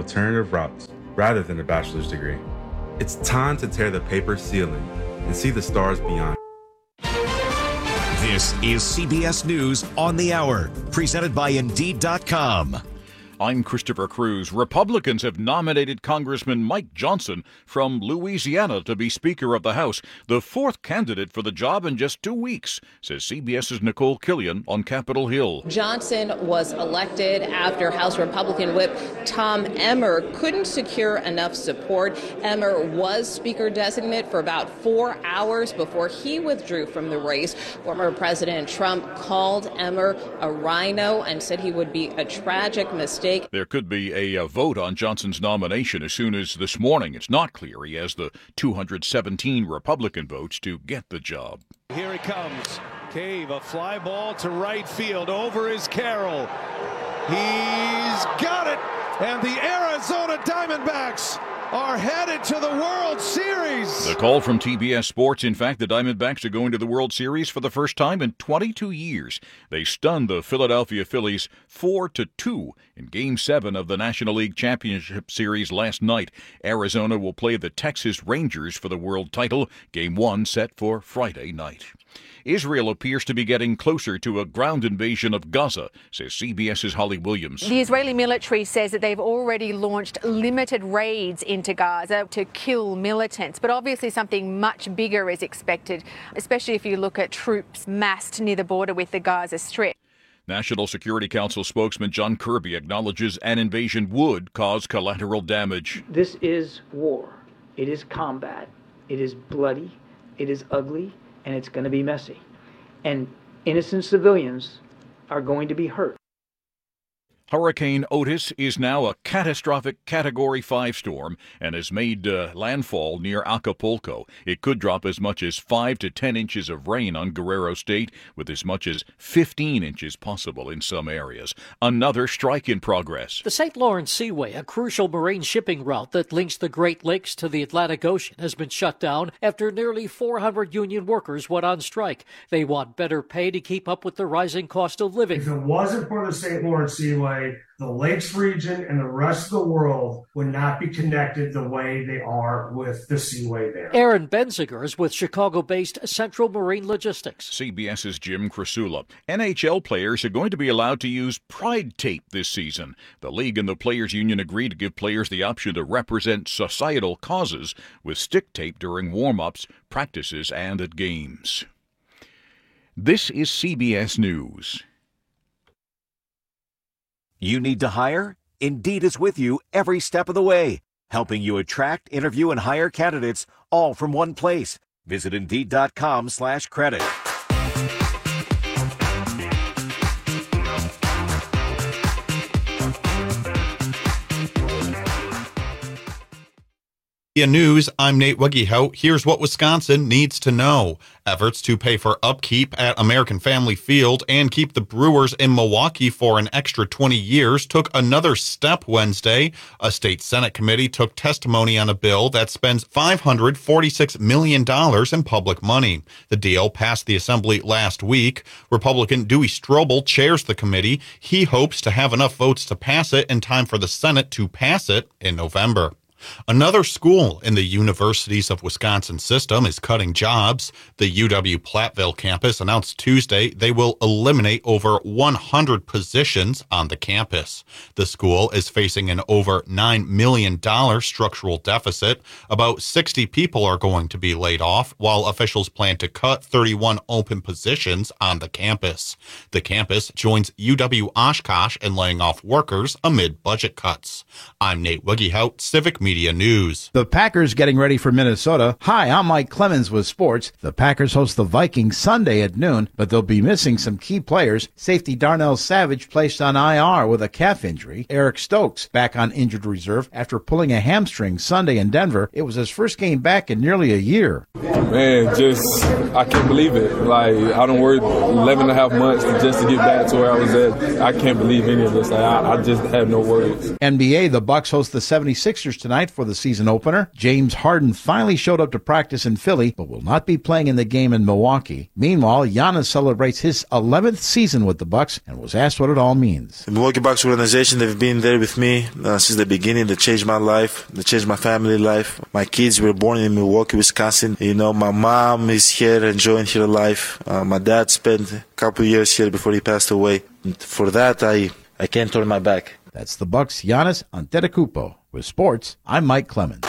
alternative routes rather than a bachelor's degree. It's time to tear the paper ceiling and see the stars beyond. This is CBS News on the Hour, presented by Indeed.com. I'm Christopher Cruz. Republicans have nominated Congressman Mike Johnson from Louisiana to be Speaker of the House, the fourth candidate for the job in just 2 weeks, says CBS's Nicole Killian on Capitol Hill. Johnson was elected after House Republican Whip Tom Emmer couldn't secure enough support. Emmer was Speaker designate for about 4 hours before he withdrew from the race. Former President Trump called Emmer a rhino and said he would be a tragic mistake. There could be a vote on Johnson's nomination as soon as this morning. It's not clear he has the 217 Republican votes to get the job. Here he comes. Cave, a fly ball to right field. Over is Carroll. He's got it. And the Arizona Diamondbacks are headed to the World Series. The call from TBS Sports. In fact, the Diamondbacks are going to the World Series for the first time in 22 years. They stunned the Philadelphia Phillies 4-2 in Game 7 of the National League Championship Series last night. Arizona will play the Texas Rangers for the world title. Game 1 set for Friday night. Israel appears to be getting closer to a ground invasion of Gaza, says CBS's Holly Williams. The Israeli military says that they've already launched limited raids into Gaza to kill militants. But obviously something much bigger is expected, especially if you look at troops massed near the border with the Gaza Strip. National Security Council spokesman John Kirby acknowledges an invasion would cause collateral damage. This is war. It is combat. It is bloody. It is ugly. And it's going to be messy. And innocent civilians are going to be hurt. Hurricane Otis is now a catastrophic Category 5 storm and has made landfall near Acapulco. It could drop as much as 5 to 10 inches of rain on Guerrero State, with as much as 15 inches possible in some areas. Another strike in progress. The St. Lawrence Seaway, a crucial marine shipping route that links the Great Lakes to the Atlantic Ocean, has been shut down after nearly 400 union workers went on strike. They want better pay to keep up with the rising cost of living. If it wasn't for the St. Lawrence Seaway, the Lakes region and the rest of the world would not be connected the way they are with the Seaway there. Aaron Benziger is with Chicago-based Central Marine Logistics. CBS's Jim Krasula. NHL players are going to be allowed to use Pride tape this season. The league and the Players Union agreed to give players the option to represent societal causes with stick tape during warm-ups, practices, and at games. This is CBS News. You need to hire? Indeed is with you every step of the way, helping you attract, interview, and hire candidates all from one place. Visit Indeed.com/credit. News, I'm Nate Weggehout. Here's what Wisconsin needs to know. Efforts to pay for upkeep at American Family Field and keep the Brewers in Milwaukee for an extra 20 years took another step Wednesday. A state Senate committee took testimony on a bill that spends $546 million in public money. The deal passed the Assembly last week. Republican Dewey Strobel chairs the committee. He hopes to have enough votes to pass it in time for the Senate to pass it in November. Another school in the Universities of Wisconsin system is cutting jobs. The UW-Platteville campus announced Tuesday they will eliminate over 100 positions on the campus. The school is facing an over $9 million structural deficit. About 60 people are going to be laid off, while officials plan to cut 31 open positions on the campus. The campus joins UW-Oshkosh in laying off workers amid budget cuts. I'm Nate Weggehout, Civic Media News. The Packers getting ready for Minnesota. Hi, I'm Mike Clemens with sports. The Packers host the Vikings Sunday at noon, but they'll be missing some key players. Safety Darnell Savage placed on IR with a calf injury. Eric Stokes back on injured reserve after pulling a hamstring Sunday in Denver. It was his first game back in nearly a year. Man, I can't believe it. I don't work 11 and a half months just to get back to where I was at. I can't believe any of this. I just have no words. NBA, the Bucks host the 76ers tonight. tonight for the season opener. James Harden finally showed up to practice in Philly, but will not be playing in the game in Milwaukee. Meanwhile, Giannis celebrates his 11th season with the Bucks and was asked what it all means. The Milwaukee Bucks organization, they've been there with me since the beginning. They changed my life. They changed my family life. My kids were born in Milwaukee, Wisconsin. My mom is here enjoying her life. My dad spent a couple years here before he passed away. And for that, I can't turn my back. That's the Bucks' Giannis Antetokounmpo. With sports, I'm Mike Clemens.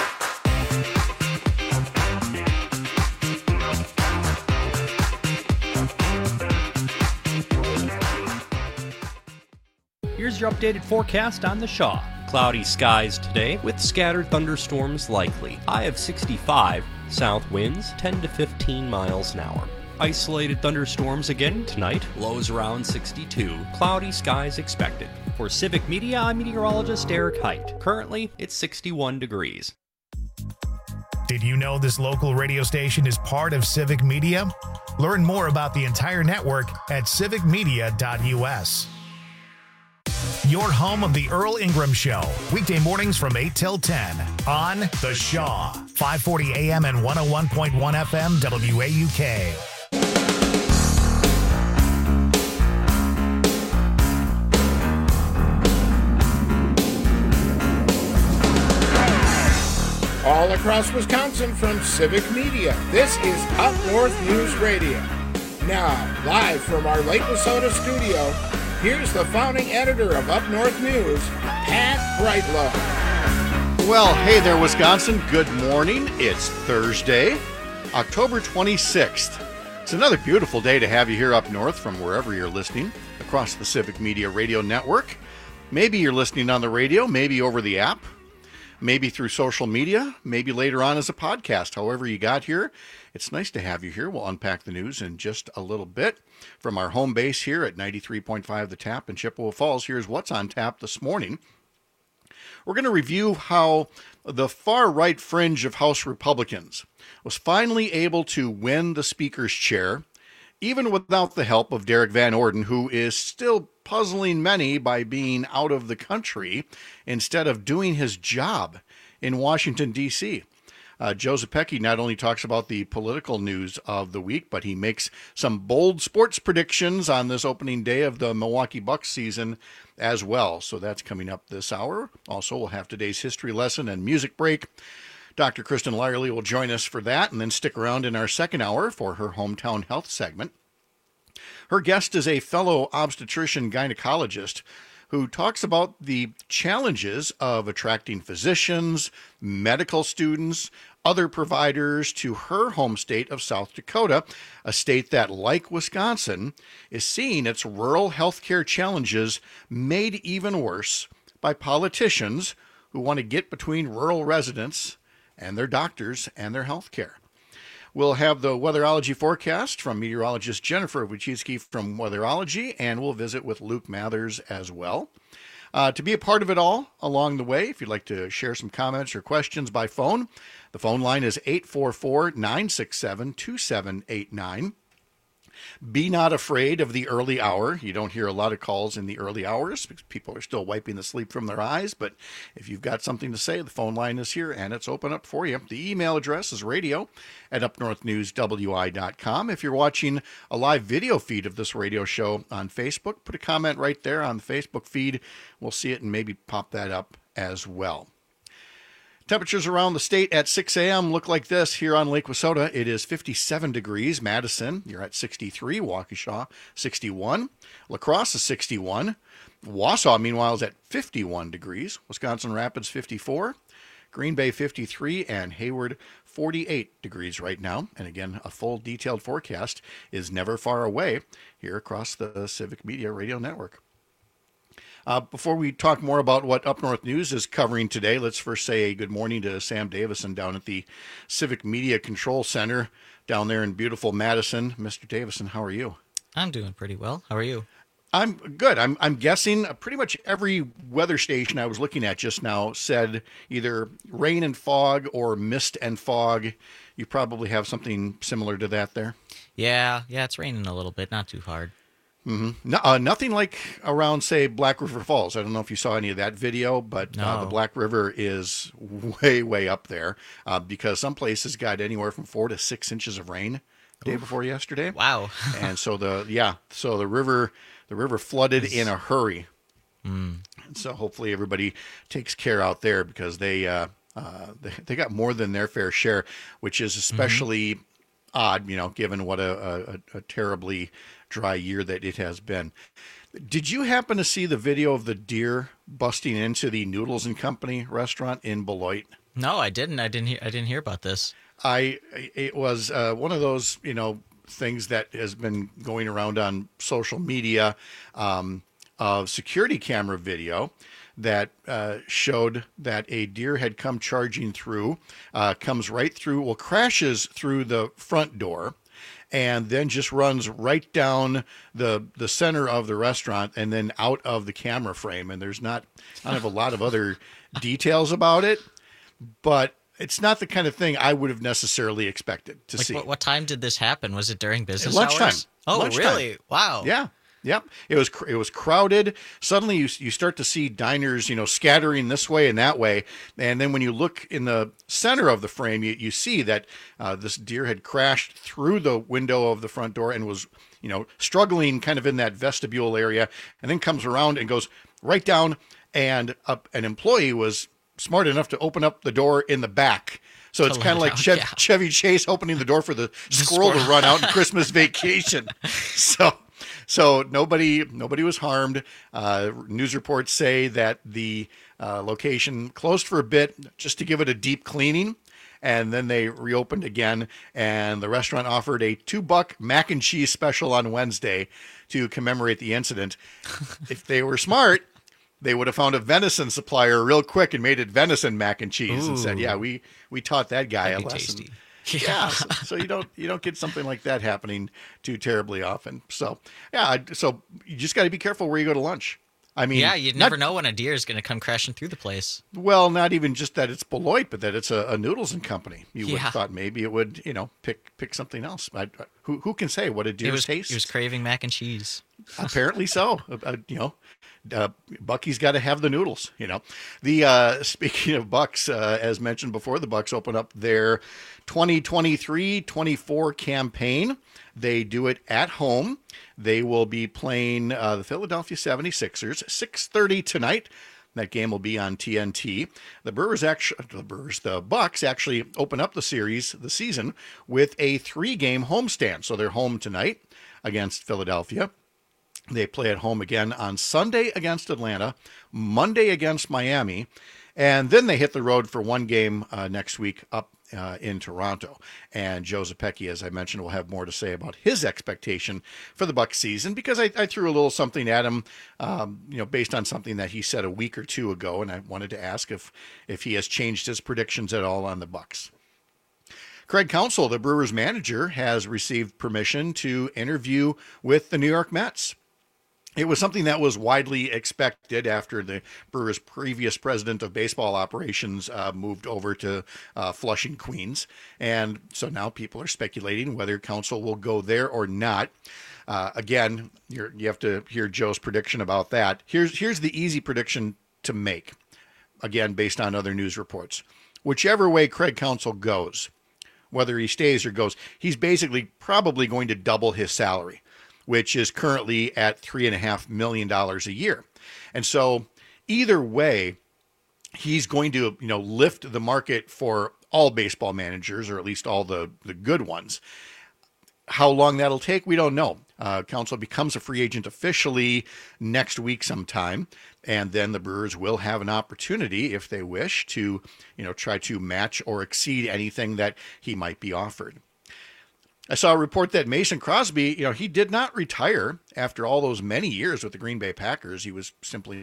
Here's your updated forecast on the Shaw. Cloudy skies today with scattered thunderstorms likely. High of 65, south winds 10 to 15 miles an hour. Isolated thunderstorms again tonight, lows around 62. Cloudy skies expected. For Civic Media, I'm meteorologist Eric Height. Currently, it's 61 degrees. Did you know this local radio station is part of Civic Media? Learn more about the entire network at civicmedia.us. Your home of the Earl Ingram Show, weekday mornings from 8 till 10 on The Shaw, 540 AM and 101.1 FM WAUK. All across Wisconsin from Civic Media, this is Up North News Radio. Now, live from our Lake Wissota studio, here's the founding editor of Up North News, Pat Brightlow. Well, hey there, Wisconsin. Good morning. It's Thursday, October 26th. It's another beautiful day to have you here up north from wherever you're listening across the Civic Media Radio Network. Maybe you're listening on the radio, maybe over the app, maybe through social media, maybe later on as a podcast. However you got here, it's nice to have you here. We'll unpack the news in just a little bit. From our home base here at 93.5 The Tap in Chippewa Falls, here's what's on tap this morning. We're going to review how the far-right fringe of House Republicans was finally able to win the Speaker's chair, even without the help of Derek Van Orden, who is still puzzling many by being out of the country instead of doing his job in Washington, D.C. Joe Zepecki not only talks about the political news of the week, but he makes some bold sports predictions on this opening day of the Milwaukee Bucks season as well. So that's coming up this hour. Also, we'll have today's history lesson and music break. Dr. Kristen Lyerly will join us for that, and then stick around in our second hour for her hometown health segment. Her guest is a fellow obstetrician gynecologist who talks about the challenges of attracting physicians, medical students, other providers to her home state of South Dakota, a state that, like Wisconsin, is seeing its rural healthcare challenges made even worse by politicians who want to get between rural residents and their doctors and their healthcare. We'll have the weatherology forecast from meteorologist Jennifer Wojcicki from Weatherology, and we'll visit with Luke Mathers as well. To be a part of it all along the way, if you'd like to share some comments or questions by phone, the phone line is 844-967-2789. Be not afraid of the early hour. You don't hear a lot of calls in the early hours because people are still wiping the sleep from their eyes. But if you've got something to say, the phone line is here and it's open up for you. The email address is radio@upnorthnewswi.com. If you're watching a live video feed of this radio show on Facebook, put a comment right there on the Facebook feed. We'll see it and maybe pop that up as well. Temperatures around the state at 6 a.m. look like this. Here on Lake Wissota, it is 57 degrees. Madison, you're at 63. Waukesha, 61. La Crosse is 61. Wausau, meanwhile, is at 51 degrees. Wisconsin Rapids, 54. Green Bay, 53. And Hayward, 48 degrees right now. And again, a full detailed forecast is never far away here across the Civic Media Radio Network. Before we talk more about what Up North News is covering today, let's first say a good morning to Sam Davison down at the Civic Media Control Center down there in beautiful Madison. Mr. Davison, how are you? I'm doing pretty well. How are you? I'm good. I'm guessing pretty much every weather station I was looking at just now said either rain and fog or mist and fog. You probably have something similar to that there. Yeah, it's raining a little bit, not too hard. Mm-hmm. No, nothing like around, say, Black River Falls. I don't know if you saw any of that video, but the Black River is way, way up there because some places got anywhere from 4 to 6 inches of rain the day before yesterday. Wow! And so the river flooded in a hurry. Mm. And so hopefully everybody takes care out there because they got more than their fair share, which is especially odd, given what a terribly dry year that it has been. Did you happen to see the video of the deer busting into the Noodles and Company restaurant in Beloit? No, I didn't. I didn't hear about this. It was one of those, things that has been going around on social media, of security camera video that showed that a deer had come charging through, comes right through, crashes through the front door, and then just runs right down the center of the restaurant and then out of the camera frame. And there's not kind of a lot of other details about it, but it's not the kind of thing I would have necessarily expected to see. What time did this happen? Was it during business lunchtime. hours? Oh, lunchtime. Really? Wow. Yeah. Yep. It was crowded. Suddenly you start to see diners, scattering this way and that way. And then when you look in the center of the frame, you see that this deer had crashed through the window of the front door and was, struggling kind of in that vestibule area, and then comes around and goes right down. And an employee was smart enough to open up the door in the back. So it's kind of like Chevy Chase opening the door for the squirrel to run out in Christmas Vacation. So nobody was harmed. News reports say that the location closed for a bit just to give it a deep cleaning, and then they reopened again. And the restaurant offered a $2 mac and cheese special on Wednesday to commemorate the incident. If they were smart, they would have found a venison supplier real quick and made it venison mac and cheese. Ooh. And said, "Yeah, we taught that guy a lesson." Tasty. Yeah, so you don't get something like that happening too terribly often. So so you just got to be careful where you go to lunch. I mean, yeah, you'd never know when a deer is going to come crashing through the place. Well, not even just that it's Beloit, but that it's a Noodles and Company. You would have thought maybe it would, pick something else. Who can say what a deer tastes? He was craving mac and cheese. Apparently so. Bucky's got to have the noodles. Speaking of Bucks, as mentioned before, the Bucks open up their 2023-24 campaign. They do it at home. They will be playing the Philadelphia 76ers, 6:30 tonight. That game will be on TNT. The Bucks actually open up the season with a 3-game homestand. So they're home tonight against Philadelphia. They play at home again on Sunday against Atlanta, Monday against Miami, and then they hit the road for one game next week up in Toronto. And Joe Zepecki, as I mentioned, will have more to say about his expectation for the Bucs season, because I threw a little something at him, based on something that he said a week or two ago, and I wanted to ask if he has changed his predictions at all on the Bucs. Craig Counsell, the Brewers manager, has received permission to interview with the New York Mets. It was something that was widely expected after the Brewers' previous president of baseball operations moved over to Flushing, Queens. And so now people are speculating whether Counsell will go there or not. Again, you have to hear Joe's prediction about that. Here's the easy prediction to make, again, based on other news reports. Whichever way Craig Counsell goes, whether he stays or goes, he's basically probably going to double his salary, which is currently at $3.5 million a year. And so either way, he's going to, lift the market for all baseball managers, or at least all the good ones. How long that'll take, we don't know. Counsell becomes a free agent officially next week sometime, and then the Brewers will have an opportunity, if they wish, to, try to match or exceed anything that he might be offered. I saw a report that Mason Crosby, he did not retire after all those many years with the Green Bay Packers. He was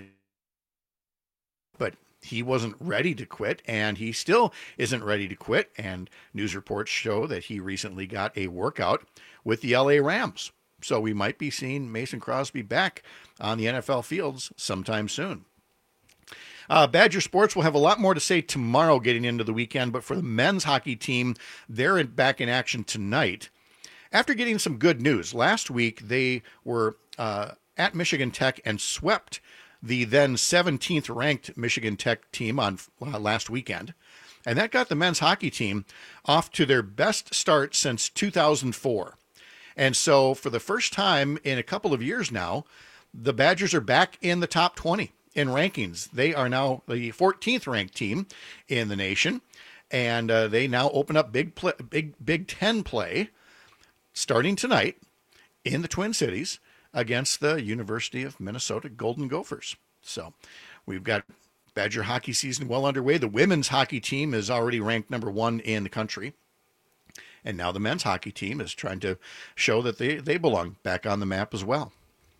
but he wasn't ready to quit, and he still isn't ready to quit. And news reports show that he recently got a workout with the LA Rams. So we might be seeing Mason Crosby back on the NFL fields sometime soon. Badger Sports will have a lot more to say tomorrow getting into the weekend, but for the men's hockey team, they're back in action tonight. After getting some good news, last week they were at Michigan Tech and swept the then 17th ranked Michigan Tech team on last weekend. And that got the men's hockey team off to their best start since 2004. And so for the first time in a couple of years now, the Badgers are back in the top 20 in rankings. They are now the 14th ranked team in the nation. And they now open up Big Ten play starting tonight in the Twin Cities against the University of Minnesota Golden Gophers. So we've got Badger hockey season well underway. The women's hockey team is already ranked number 1 in the country. And now the men's hockey team is trying to show that they belong back on the map as well.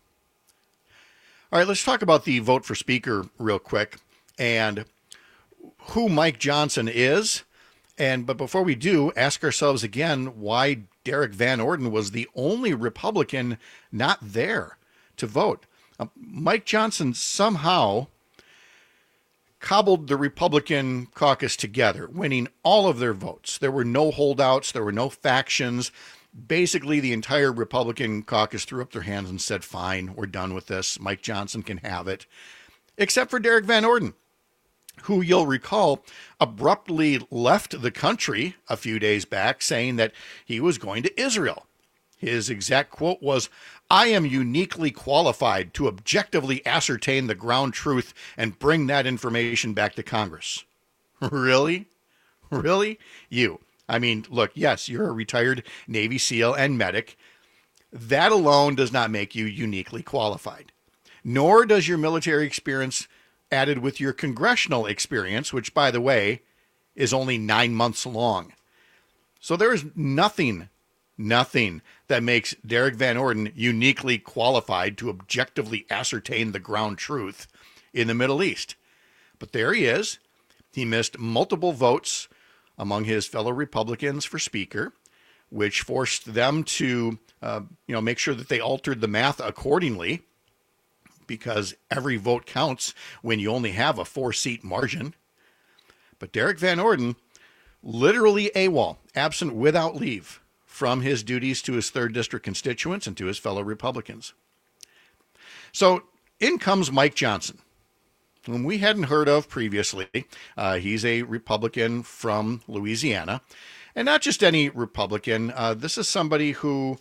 All right, let's talk about the vote for speaker real quick and who Mike Johnson is. But before we do, ask ourselves again why Derek Van Orden was the only Republican not there to vote. Mike Johnson somehow cobbled the Republican caucus together, winning all of their votes. There were no holdouts. There were no factions. Basically, the entire Republican caucus threw up their hands and said, fine, we're done with this. Mike Johnson can have it. Except for Derek Van Orden, who you'll recall abruptly left the country a few days back saying that he was going to Israel. His exact quote was, "I am uniquely qualified to objectively ascertain the ground truth and bring that information back to Congress." Really? Really? You. I mean, look, yes, you're a retired Navy SEAL and medic. That alone does not make you uniquely qualified. Nor does your military experience added with your congressional experience, which, by the way, is only 9 months long. So there is nothing that makes Derek Van Orden uniquely qualified to objectively ascertain the ground truth in the Middle East. But there he is. He missed multiple votes among his fellow Republicans for speaker, which forced them to make sure that they altered the math accordingly, because every vote counts when you only have a 4-seat margin. But Derek Van Orden, literally AWOL, absent without leave from his duties to his 3rd District constituents and to his fellow Republicans. So in comes Mike Johnson, whom we hadn't heard of previously. He's a Republican from Louisiana, and not just any Republican. This is somebody who,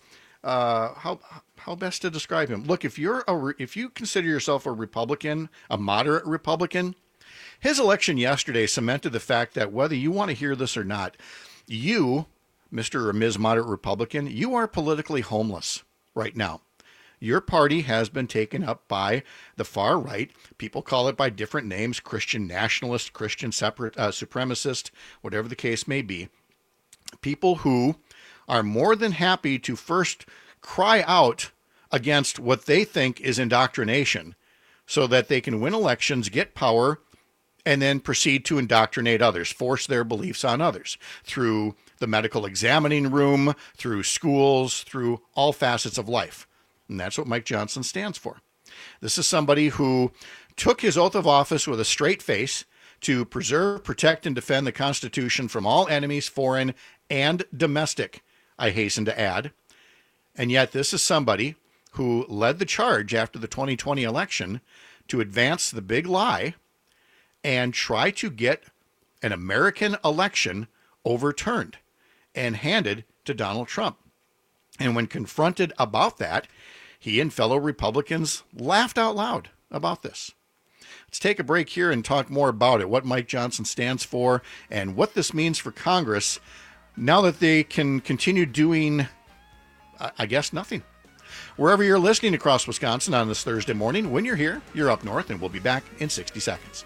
how best to describe him? Look, if you consider yourself a Republican, a moderate Republican, his election yesterday cemented the fact that whether you want to hear this or not, you, Mr. or Ms. Moderate Republican, you are politically homeless right now. Your party has been taken up by the far right. People call it by different names: Christian nationalist, Christian supremacist, whatever the case may be. People who are more than happy to first cry out against what they think is indoctrination so that they can win elections, get power, and then proceed to indoctrinate others, force their beliefs on others through the medical examining room, through schools, through all facets of life. And that's what Mike Johnson stands for. This is somebody who took his oath of office with a straight face to preserve, protect, and defend the Constitution from all enemies, foreign and domestic, I hasten to add. And yet this is somebody who led the charge after the 2020 election to advance the big lie and try to get an American election overturned and handed to Donald Trump. And when confronted about that, he and fellow Republicans laughed out loud about this. Let's take a break here and talk more about it, what Mike Johnson stands for and what this means for Congress now that they can continue doing, I guess, nothing. Wherever you're listening across Wisconsin on this Thursday morning, when you're here, you're up north, and we'll be back in 60 seconds.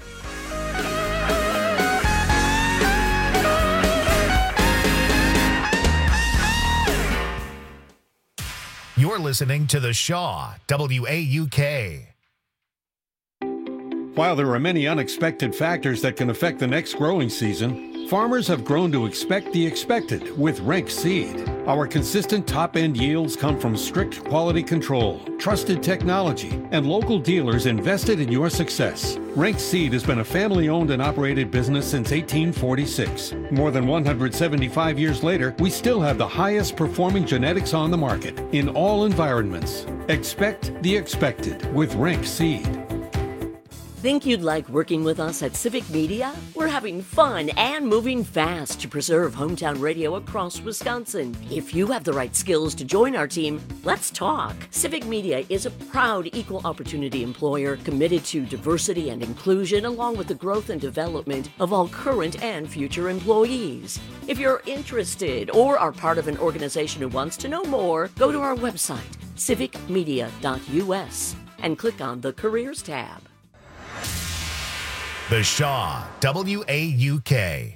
You're listening to The Shaw, WAUK. While there are many unexpected factors that can affect the next growing season, farmers have grown to expect the expected with Renk Seed. Our consistent top-end yields come from strict quality control, trusted technology, and local dealers invested in your success. Rank Seed has been a family-owned and operated business since 1846. More than 175 years later, we still have the highest performing genetics on the market in all environments. Expect the expected with Rank Seed. Think you'd like working with us at Civic Media? We're having fun and moving fast to preserve hometown radio across Wisconsin. If you have the right skills to join our team, let's talk. Civic Media is a proud equal opportunity employer committed to diversity and inclusion, along with the growth and development of all current and future employees. If you're interested or are part of an organization who wants to know more, go to our website, civicmedia.us, and click on the Careers tab. The Shaw, WAUK.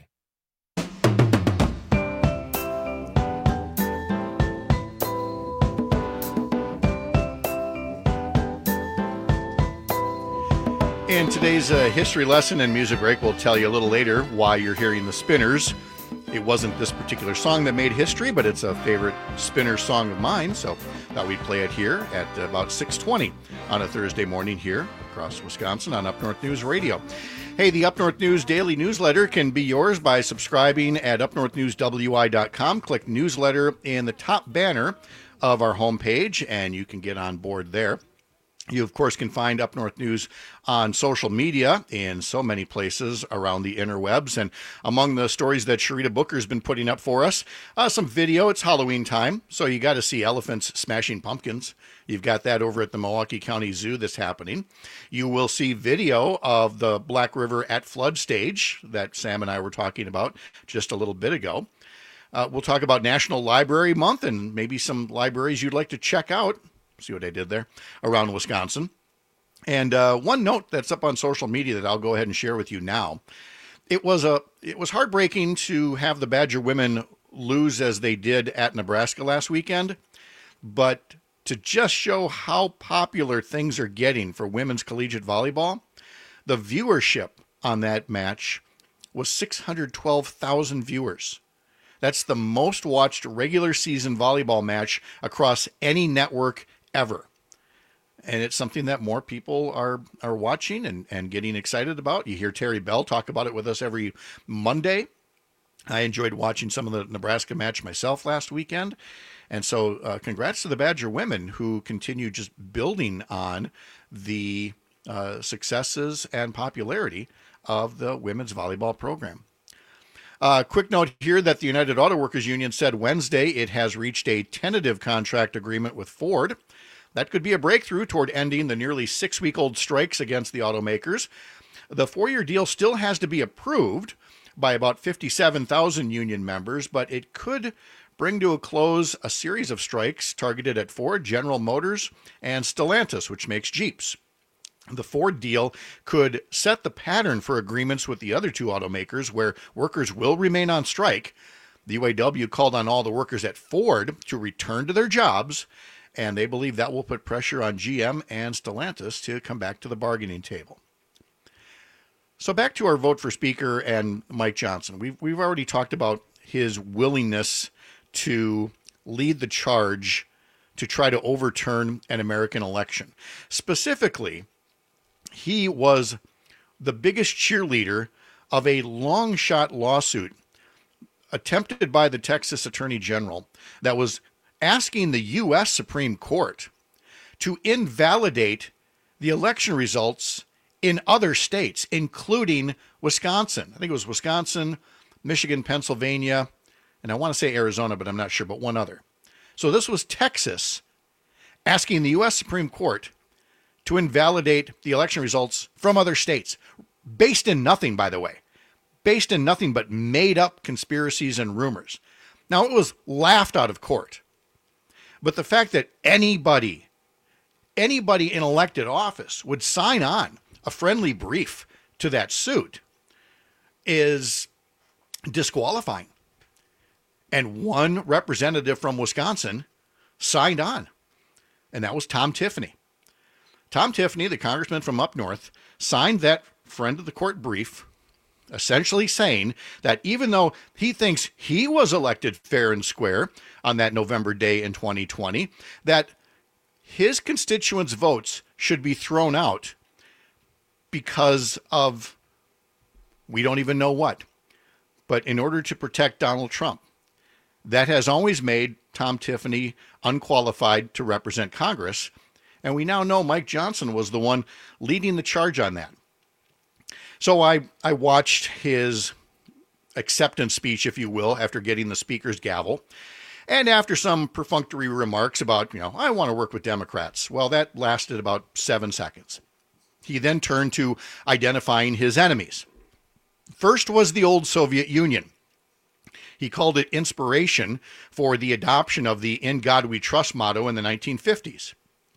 And today's history lesson and music break will tell you a little later why you're hearing the Spinners. It wasn't this particular song that made history, but it's a favorite Spinner song of mine, so thought we'd play it here at about 6:20 on a Thursday morning here across Wisconsin on Up North News Radio. Hey, the Up North News daily newsletter can be yours by subscribing at upnorthnewswi.com. Click newsletter in the top banner of our homepage, and you can get on board there. You, of course, can find Up North News on social media in so many places around the interwebs. And among the stories that Sharita Booker's been putting up for us, some video. It's Halloween time, so you got to see elephants smashing pumpkins. You've got that over at the Milwaukee County Zoo that's happening. You will see video of the Black River at flood stage that Sam and I were talking about just a little bit ago. We'll talk about National Library Month and maybe some libraries you'd like to check out. See what I did there? Around Wisconsin. And one note that's up on social media that I'll go ahead and share with you now. It was heartbreaking to have the Badger women lose as they did at Nebraska last weekend, but to just show how popular things are getting for women's collegiate volleyball, the viewership on that match was 612,000 viewers. That's the most watched regular season volleyball match across any network ever. And it's something that more people are watching and getting excited about. You hear Terry Bell talk about it with us every Monday. I enjoyed watching some of the Nebraska match myself last weekend. And so congrats to the Badger women who continue just building on the successes and popularity of the women's volleyball program. Quick note here that the United Auto Workers Union said Wednesday it has reached a tentative contract agreement with Ford. That could be a breakthrough toward ending the nearly 6-week-old strikes against the automakers. The 4-year deal still has to be approved by about 57,000 union members, but it could bring to a close a series of strikes targeted at Ford, General Motors, and Stellantis, which makes Jeeps. The Ford deal could set the pattern for agreements with the other two automakers where workers will remain on strike. The UAW called on all the workers at Ford to return to their jobs, and they believe that will put pressure on GM and Stellantis to come back to the bargaining table. So back to our vote for Speaker and Mike Johnson. We've already talked about his willingness to lead the charge to try to overturn an American election. Specifically, he was the biggest cheerleader of a long-shot lawsuit attempted by the Texas Attorney General that was asking the U.S. Supreme Court to invalidate the election results in other states, including Wisconsin. I think it was Wisconsin, Michigan, Pennsylvania, and I want to say Arizona, but I'm not sure, but one other. So this was Texas asking the U.S. Supreme Court to invalidate the election results from other states, based in nothing, by the way, based in nothing but made-up conspiracies and rumors. Now, it was laughed out of court. But the fact that anybody in elected office would sign on a friendly brief to that suit is disqualifying. And one representative from Wisconsin signed on, and that was Tom Tiffany. Tom Tiffany, the congressman from up north, signed that friend of the court brief essentially saying that even though he thinks he was elected fair and square on that November day in 2020, that his constituents' votes should be thrown out because of we don't even know what. But in order to protect Donald Trump, that has always made Tom Tiffany unqualified to represent Congress. And we now know Mike Johnson was the one leading the charge on that. So I watched his acceptance speech, if you will, after getting the speaker's gavel. And after some perfunctory remarks about, I want to work with Democrats. Well, that lasted about 7 seconds. He then turned to identifying his enemies. First was the old Soviet Union. He called it inspiration for the adoption of the "In God We Trust" motto in the 1950s.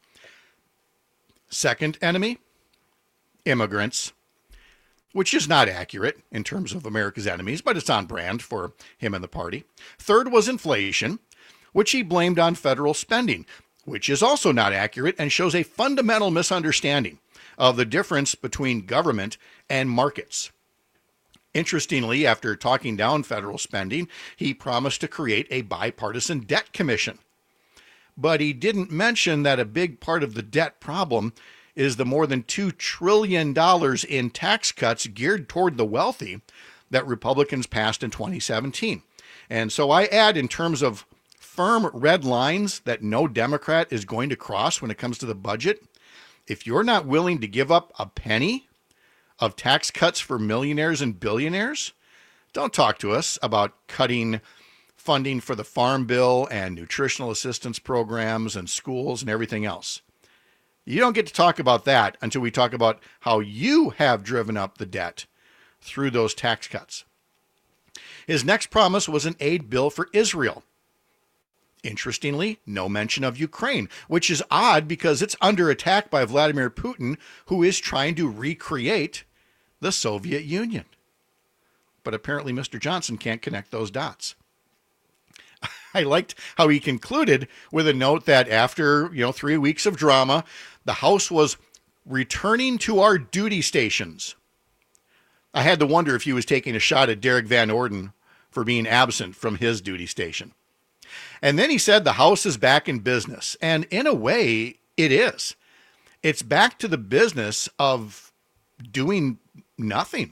Second enemy, immigrants, which is not accurate in terms of America's enemies, but it's on brand for him and the party. Third was inflation, which he blamed on federal spending, which is also not accurate and shows a fundamental misunderstanding of the difference between government and markets. Interestingly, after talking down federal spending, he promised to create a bipartisan debt commission. But he didn't mention that a big part of the debt problem is the more than $2 trillion in tax cuts geared toward the wealthy that Republicans passed in 2017. And so I add, in terms of firm red lines that no Democrat is going to cross when it comes to the budget, if you're not willing to give up a penny of tax cuts for millionaires and billionaires, don't talk to us about cutting funding for the Farm Bill and nutritional assistance programs and schools and everything else. You don't get to talk about that until we talk about how you have driven up the debt through those tax cuts. His next promise was an aid bill for Israel. Interestingly, no mention of Ukraine, which is odd because it's under attack by Vladimir Putin, who is trying to recreate the Soviet Union. But apparently Mr. Johnson can't connect those dots. I liked how he concluded with a note that after 3 weeks of drama, the House was returning to our duty stations. I had to wonder if he was taking a shot at Derek Van Orden for being absent from his duty station. And then he said the House is back in business. And in a way, it is. It's back to the business of doing nothing.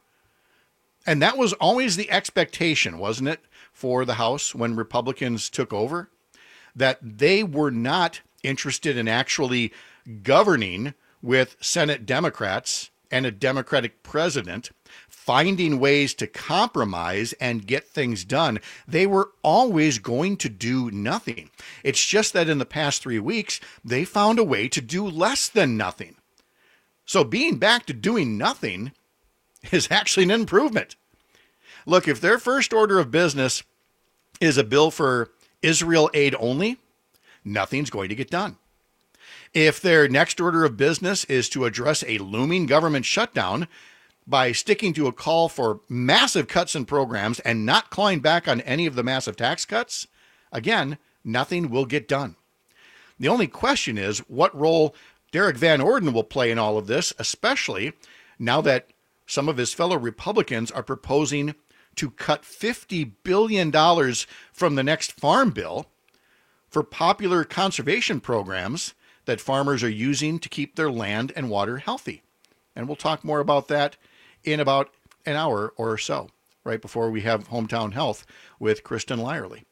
And that was always the expectation, wasn't it, for the House when Republicans took over? That they were not interested in actually governing with Senate Democrats and a Democratic president, finding ways to compromise and get things done. They were always going to do nothing. It's just that in the past 3 weeks, they found a way to do less than nothing. So being back to doing nothing is actually an improvement. Look, if their first order of business is a bill for Israel aid only, nothing's going to get done. If their next order of business is to address a looming government shutdown by sticking to a call for massive cuts in programs and not clawing back on any of the massive tax cuts, again, nothing will get done. The only question is what role Derek Van Orden will play in all of this, especially now that some of his fellow Republicans are proposing to cut $50 billion from the next farm bill for popular conservation programs that farmers are using to keep their land and water healthy. And we'll talk more about that in about an hour or so, right before we have Hometown Health with Kristen Lyerly.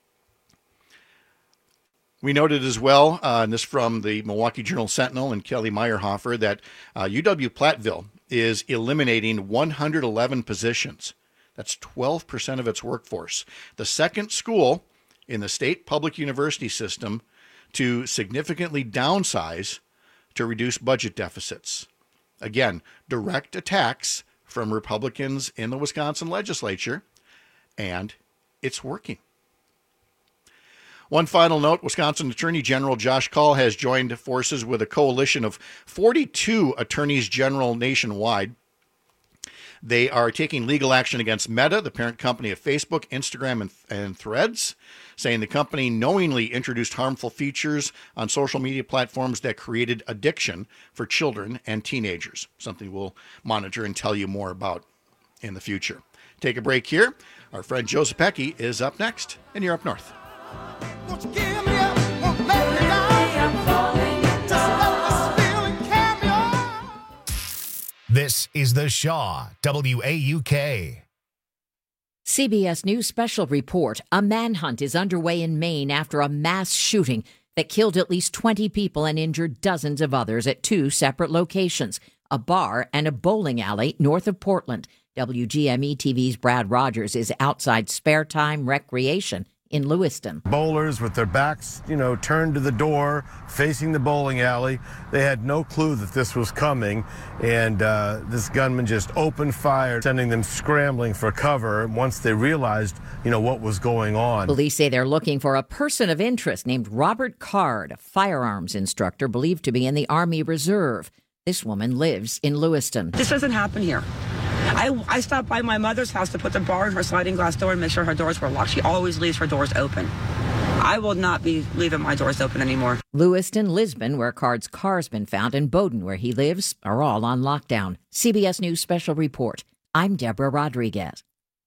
We noted as well, and this from the Milwaukee Journal-Sentinel and Kelly Meyerhofer, that UW-Platteville is eliminating 111 positions. That's 12% of its workforce. The second school in the state public university system to significantly downsize to reduce budget deficits. Again, direct attacks from Republicans in the Wisconsin legislature, and it's working. One final note, Wisconsin Attorney General Josh Kaul has joined forces with a coalition of 42 attorneys general nationwide. They are taking legal action against Meta, the parent company of Facebook, Instagram, and Threads, saying the company knowingly introduced harmful features on social media platforms that created addiction for children and teenagers, something we'll monitor and tell you more about in the future. Take a break here. Our friend Joe Zepecki is up next, and you're up north. This is The Shaw, WAUK. CBS News special report. A manhunt is underway in Maine after a mass shooting that killed at least 20 people and injured dozens of others at two separate locations, a bar and a bowling alley north of Portland. WGME TV's Brad Rogers is outside Spare Time Recreation in Lewiston. Bowlers with their backs, turned to the door, facing the bowling alley. They had no clue that this was coming, and this gunman just opened fire, sending them scrambling for cover once they realized, what was going on. Police say they're looking for a person of interest named Robert Card, a firearms instructor believed to be in the Army Reserve. This woman lives in Lewiston. This doesn't happen here. I stopped by my mother's house to put the bar in her sliding glass door and make sure her doors were locked. She always leaves her doors open. I will not be leaving my doors open anymore. Lewiston, Lisbon, where Card's car's been found, and Bowdoin, where he lives, are all on lockdown. CBS News Special Report. I'm Deborah Rodriguez.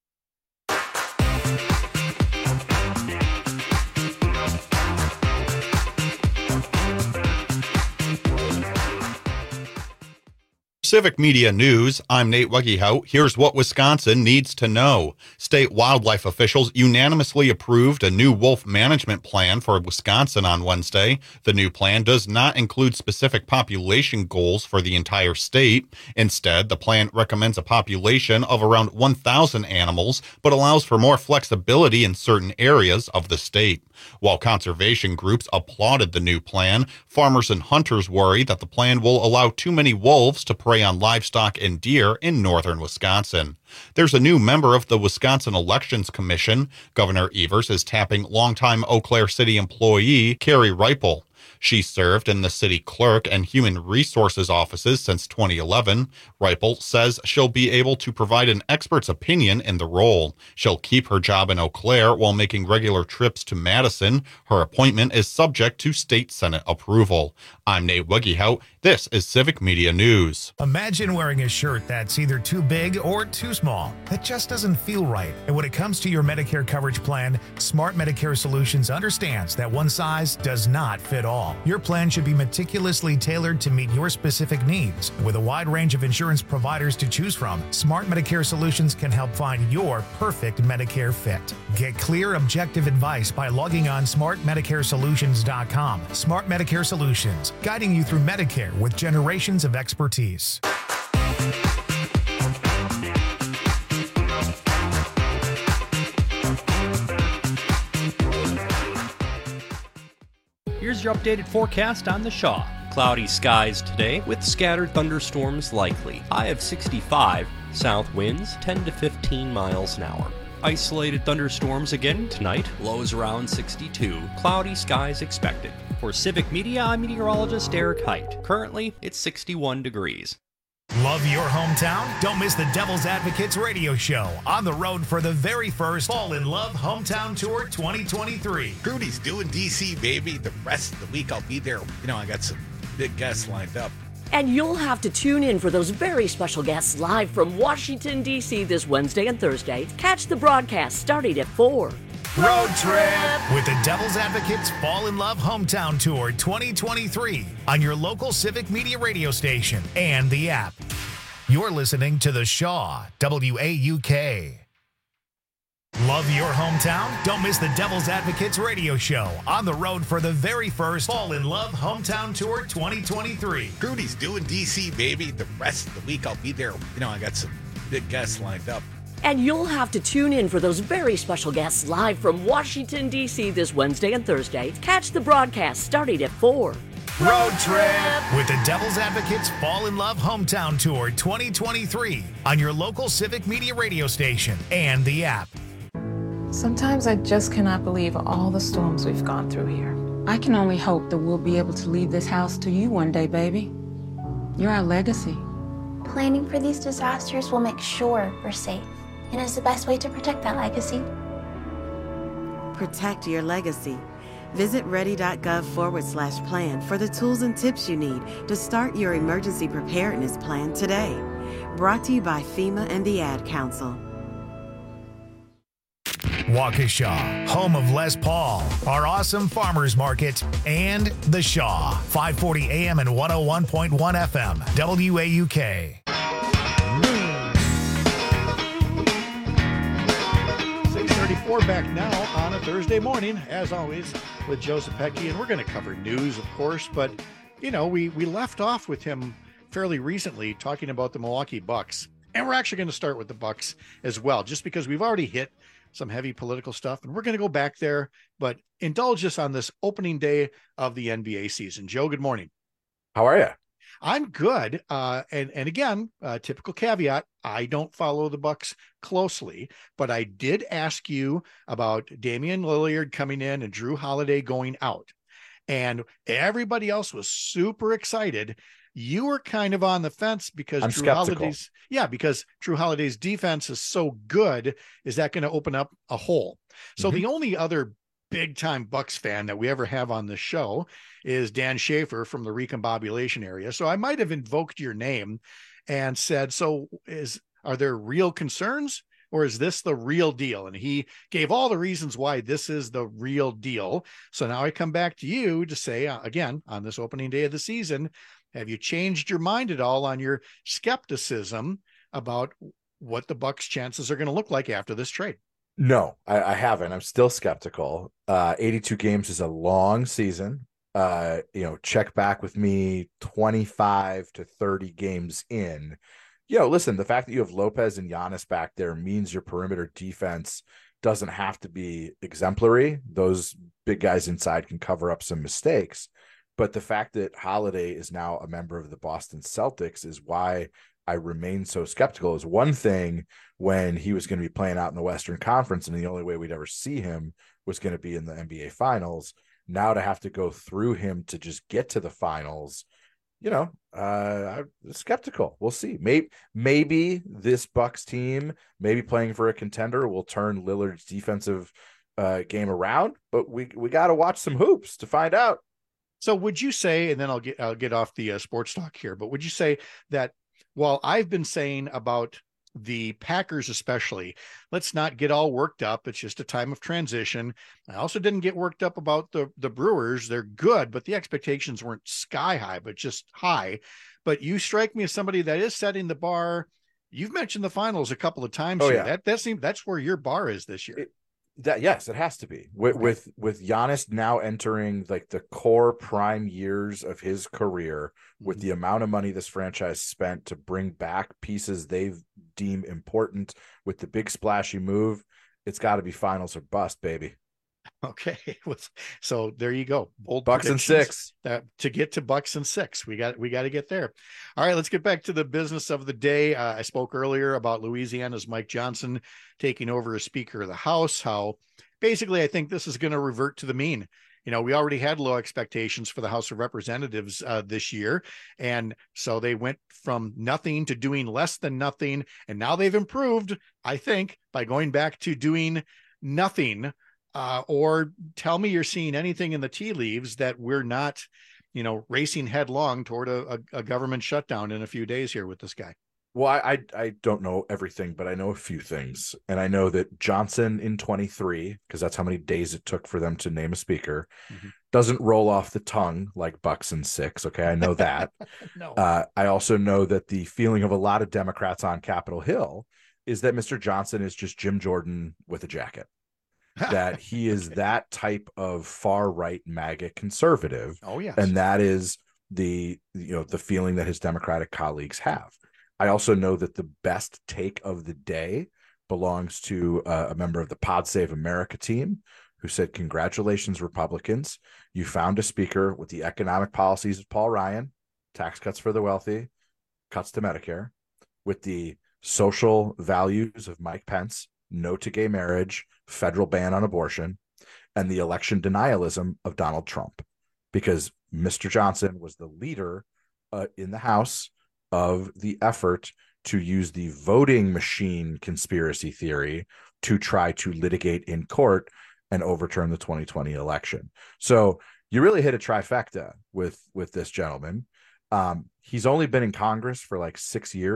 Civic Media News, I'm Nate Weggehout. Here's what Wisconsin needs to know. State wildlife officials unanimously approved a new wolf management plan for Wisconsin on Wednesday. The new plan does not include specific population goals for the entire state. Instead, the plan recommends a population of around 1,000 animals, but allows for more flexibility in certain areas of the state. While conservation groups applauded the new plan, farmers and hunters worry that the plan will allow too many wolves to prey on livestock and deer in northern Wisconsin. There's a new member of the Wisconsin Elections Commission. Governor Evers is tapping longtime Eau Claire City employee Carrie Reipel. She served in the city clerk and human resources offices since 2011. Reipel says she'll be able to provide an expert's opinion in the role. She'll keep her job in Eau Claire while making regular trips to Madison. Her appointment is subject to state Senate approval. I'm Nate Weggehout. This is Civic Media News. Imagine wearing a shirt that's either too big or too small. That just doesn't feel right. And when it comes to your Medicare coverage plan, Smart Medicare Solutions understands that one size does not fit all. Your plan should be meticulously tailored to meet your specific needs. With a wide range of insurance providers to choose from, Smart Medicare Solutions can help find your perfect Medicare fit. Get clear, objective advice by logging on smartmedicaresolutions.com. Smart Medicare Solutions, guiding you through Medicare with generations of expertise. Here's your updated forecast on the Shaw. Cloudy skies today with scattered thunderstorms likely. High of 65, south winds 10 to 15 miles an hour. Isolated thunderstorms again tonight, lows around 62. Cloudy skies expected. For Civic Media, I'm meteorologist Eric Height. Currently, it's 61 degrees. Love your hometown? Don't miss the Devil's Advocates radio show on the road for the very first Fall in Love Hometown Tour 2023. Rudy's doing DC, baby. The rest of the week I'll be there. I got some big guests lined up. And you'll have to tune in for those very special guests live from Washington, D.C. this Wednesday and Thursday. Catch the broadcast starting at 4. Road trip with the Devil's Advocates Fall in Love Hometown Tour 2023 on your local Civic Media radio station and the app. You're listening to The Shaw, WAUK. Love your hometown? Don't miss the Devil's Advocates radio show on the road for the very first Fall in Love Hometown Tour 2023. Rudy's doing DC, baby. The rest of the week I'll be there. I got some big guests lined up. And you'll have to tune in for those very special guests live from Washington, D.C. this Wednesday and Thursday. Catch the broadcast starting at 4. Road trip with the Devil's Advocates Fall in Love Hometown Tour 2023 on your local Civic Media radio station and the app. Sometimes I just cannot believe all the storms we've gone through here. I can only hope that we'll be able to leave this house to you one day, baby. You're our legacy. Planning for these disasters will make sure we're safe, and is the best way to protect that legacy. Protect your legacy. Visit ready.gov/plan for the tools and tips you need to start your emergency preparedness plan today. Brought to you by FEMA and the Ad Council. Waukesha, home of Les Paul, our awesome farmers market, and The Shaw, 540 AM and 101.1 FM, WAUK. 6:34 back now on a Thursday morning, as always, with Joseph Pecky, and we're going to cover news, of course, but, you know, we left off with him fairly recently talking about the Milwaukee Bucks, and we're actually going to start with the Bucks as well, just because we've already hit some heavy political stuff, and we're going to go back there, but indulge us on this opening day of the NBA season. Joe, good morning. How are you? I'm good. And again, typical caveat, I don't follow the Bucks closely, but I did ask you about Damian Lillard coming in and Drew Holiday going out, and everybody else was super excited. You were kind of on the fence because because Drew Holiday's defense is so good. Is that going to open up a hole? So the only other big time Bucks fan that we ever have on the show is Dan Schaefer from the Recombobulation area. So I might have invoked your name and said, are there real concerns, or is this the real deal? And he gave all the reasons why this is the real deal. So now I come back to you to say, again, on this opening day of the season, have you changed your mind at all on your skepticism about what the Bucks' chances are going to look like after this trade? No, I haven't. I'm still skeptical. 82 games is a long season. Check back with me 25 to 30 games in. Listen, the fact that you have Lopez and Giannis back there means your perimeter defense doesn't have to be exemplary. Those big guys inside can cover up some mistakes. But the fact that Holiday is now a member of the Boston Celtics is why I remain so skeptical. Is one thing when he was going to be playing out in the Western Conference and the only way we'd ever see him was going to be in the NBA Finals. Now to have to go through him to just get to the finals, I'm skeptical. We'll see. Maybe this Bucks team, maybe playing for a contender, will turn Lillard's defensive game around. But we got to watch some hoops to find out. So would you say, and then I'll get off the sports talk here, but would you say that while I've been saying about the Packers especially, let's not get all worked up. It's just a time of transition. I also didn't get worked up about the Brewers. They're good, but the expectations weren't sky high, but just high. But you strike me as somebody that is setting the bar. You've mentioned the finals a couple of times here. Yeah. That's where your bar is this year. Yes, it has to be with Giannis now entering like the core prime years of his career, with the amount of money this franchise spent to bring back pieces they deem important, with the big splashy move. It's got to be finals or bust, baby. Okay, so there you go. Bold Bucks and 6. To get to Bucks and 6, we got to get there. All right, let's get back to the business of the day. I spoke earlier about Louisiana's Mike Johnson taking over as Speaker of the House. How basically I think this is going to revert to the mean. We already had low expectations for the House of Representatives this year, and so they went from nothing to doing less than nothing, and now they've improved, I think, by going back to doing nothing. Or tell me you're seeing anything in the tea leaves that we're not, racing headlong toward a government shutdown in a few days here with this guy. Well, I don't know everything, but I know a few things. And I know that Johnson in 23, because that's how many days it took for them to name a speaker, doesn't roll off the tongue like Bucks and 6. Okay, I know that. No. I also know that the feeling of a lot of Democrats on Capitol Hill is that Mr. Johnson is just Jim Jordan with a jacket. That he is that type of far right MAGA conservative. Oh, yes. And that is the feeling that his Democratic colleagues have. I also know that the best take of the day belongs to a member of the Pod Save America team who said, congratulations, Republicans. You found a speaker with the economic policies of Paul Ryan, tax cuts for the wealthy, cuts to Medicare, with the social values of Mike Pence, no to gay marriage, federal ban on abortion, and the election denialism of Donald Trump. Because Mr. Johnson was the leader in the House of the effort to use the voting machine conspiracy theory to try to litigate in court and overturn the 2020 election. So you really hit a trifecta with this gentleman. He's only been in Congress for like 6 years.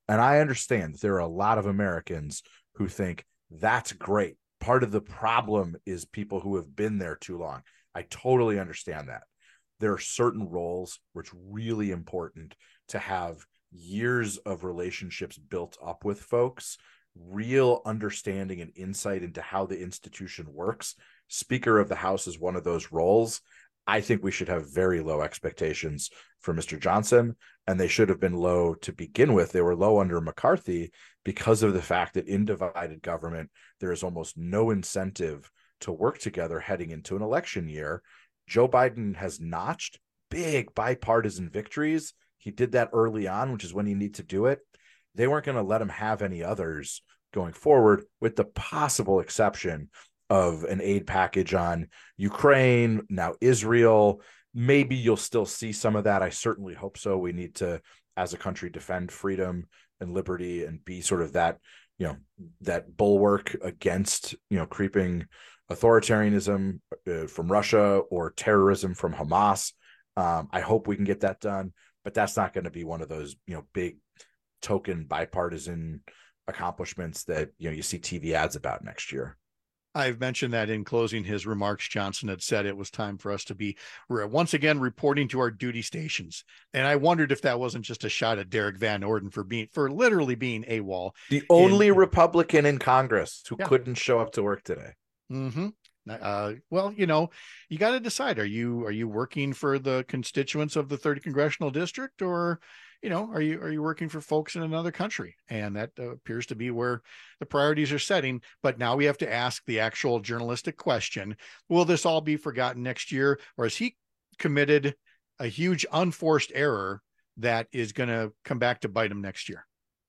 And I understand that there are a lot of Americans who think that's great. Part of the problem is people who have been there too long. I totally understand that. There are certain roles where it's really important to have years of relationships built up with folks, real understanding and insight into how the institution works. Speaker of the House is one of those roles. I think we should have very low expectations for Mr. Johnson, and they should have been low to begin with. They were low under McCarthy because of the fact that in divided government, there is almost no incentive to work together heading into an election year. Joe Biden has notched big bipartisan victories. He did that early on, which is when you need to do it. They weren't going to let him have any others going forward, with the possible exception of an aid package on Ukraine, now Israel. Maybe you'll still see some of that. I certainly hope so. We need to, as a country, defend freedom and liberty and be sort of that, that bulwark against, creeping authoritarianism from Russia or terrorism from Hamas. I hope we can get that done, but that's not going to be one of those, big token bipartisan accomplishments that, you see TV ads about next year. I've mentioned that in closing his remarks, Johnson had said it was time for us to be once again reporting to our duty stations. And I wondered if that wasn't just a shot at Derek Van Orden for literally being AWOL. The only Republican in Congress who couldn't show up to work today. Mm-hmm. Well, you got to decide, are you working for the constituents of the 3rd Congressional District, or, are you working for folks in another country? And that appears to be where the priorities are setting. But now we have to ask the actual journalistic question: will this all be forgotten next year, or has he committed a huge unforced error that is going to come back to bite him next year?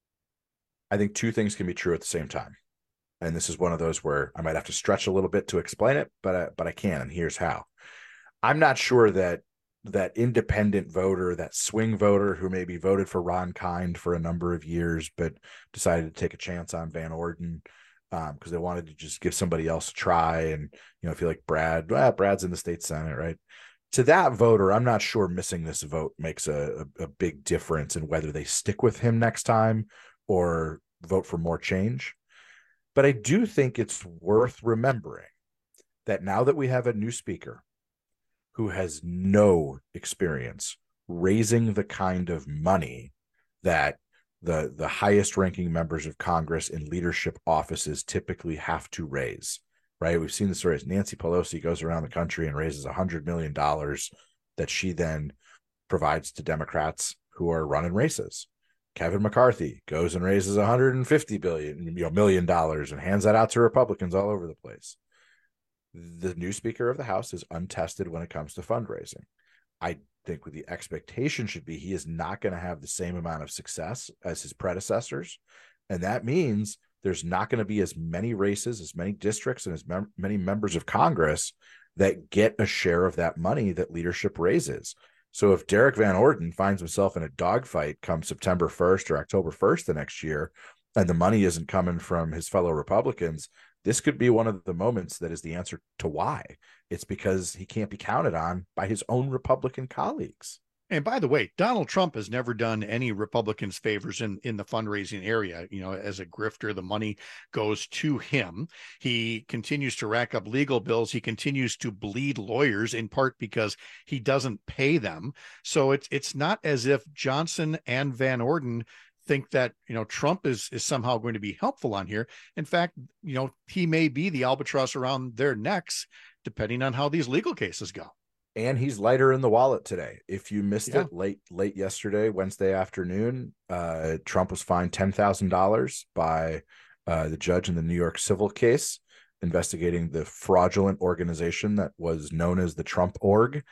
I think two things can be true at the same time. And this is one of those where I might have to stretch a little bit to explain it, but I can, and here's how. I'm not sure that independent voter, that swing voter who maybe voted for Ron Kind for a number of years, but decided to take a chance on Van Orden because they wanted to just give somebody else a try and, feel like Brad's in the state Senate, right? To that voter, I'm not sure missing this vote makes a big difference in whether they stick with him next time or vote for more change. But I do think it's worth remembering that now that we have a new speaker who has no experience raising the kind of money that the highest ranking members of Congress in leadership offices typically have to raise, right? We've seen the stories. Nancy Pelosi goes around the country and raises $100 million that she then provides to Democrats who are running races. Kevin McCarthy goes and raises $150 million and hands that out to Republicans all over the place. The new Speaker of the House is untested when it comes to fundraising. I think the expectation should be he is not going to have the same amount of success as his predecessors. And that means there's not going to be as many races, as many districts, and as many members of Congress that get a share of that money that leadership raises. So if Derek Van Orden finds himself in a dogfight come September 1st or October 1st the next year, and the money isn't coming from his fellow Republicans, this could be one of the moments that is the answer to why. It's because he can't be counted on by his own Republican colleagues. And by the way, Donald Trump has never done any Republicans favors in the fundraising area. As a grifter, the money goes to him. He continues to rack up legal bills. He continues to bleed lawyers, in part because he doesn't pay them. So it's not as if Johnson and Van Orden think that, Trump is somehow going to be helpful on here. In fact, he may be the albatross around their necks, depending on how these legal cases go. And he's lighter in the wallet today. If you missed it late yesterday, Wednesday afternoon, Trump was fined $10,000 by the judge in the New York civil case investigating the fraudulent organization that was known as the Trump Org.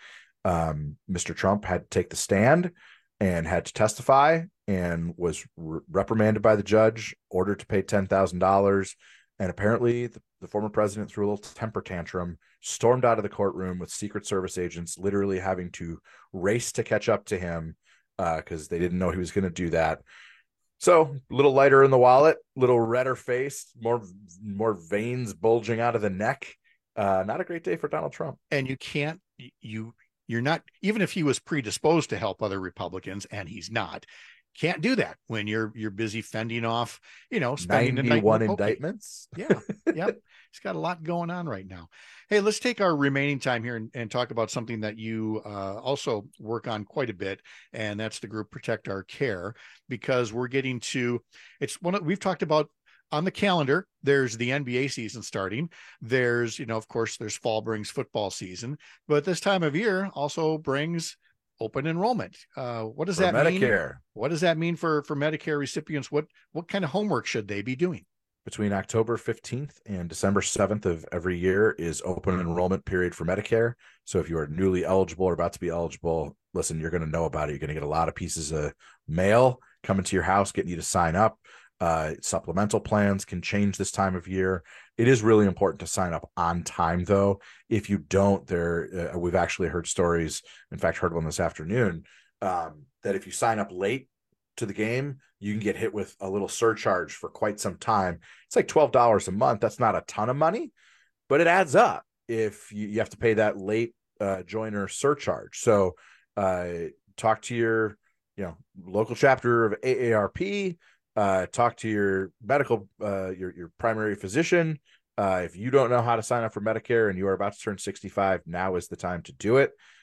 Mr. Trump had to take the stand and had to testify and was reprimanded by the judge, ordered to pay $10,000. And apparently the former president threw a little temper tantrum, stormed out of the courtroom with Secret Service agents literally having to race to catch up to him because they didn't know he was going to do that. So a little lighter in the wallet, little redder face, more veins bulging out of the neck. Not a great day for Donald Trump. And you're not, even if he was predisposed to help other Republicans, and he's not, can't do that when you're busy fending off, spending the night. 91 indictments. Yeah. Yep. He's got a lot going on right now. Hey, let's take our remaining time here and talk about something that you also work on quite a bit. And that's the group Protect Our Care, because we're getting to, we've talked about on the calendar, there's the NBA season starting. There's, of course, there's fall brings football season, but this time of year also brings open enrollment. What does that mean? Medicare. What does that mean for Medicare recipients? What kind of homework should they be doing? Between October 15th and December 7th of every year is open enrollment period for Medicare. So if you are newly eligible or about to be eligible, listen, you're going to know about it. You're going to get a lot of pieces of mail coming to your house, getting you to sign up. Supplemental plans can change this time of year. It is really important to sign up on time, though. If you don't, we've actually heard stories, in fact, heard one this afternoon, that if you sign up late to the game, you can get hit with a little surcharge for quite some time. It's like $12 a month. That's not a ton of money, but it adds up if you have to pay that late joiner surcharge. So talk to your local chapter of AARP. Talk to your medical, your primary physician. If you don't know how to sign up for Medicare and you are about to turn 65, now is the time to do it.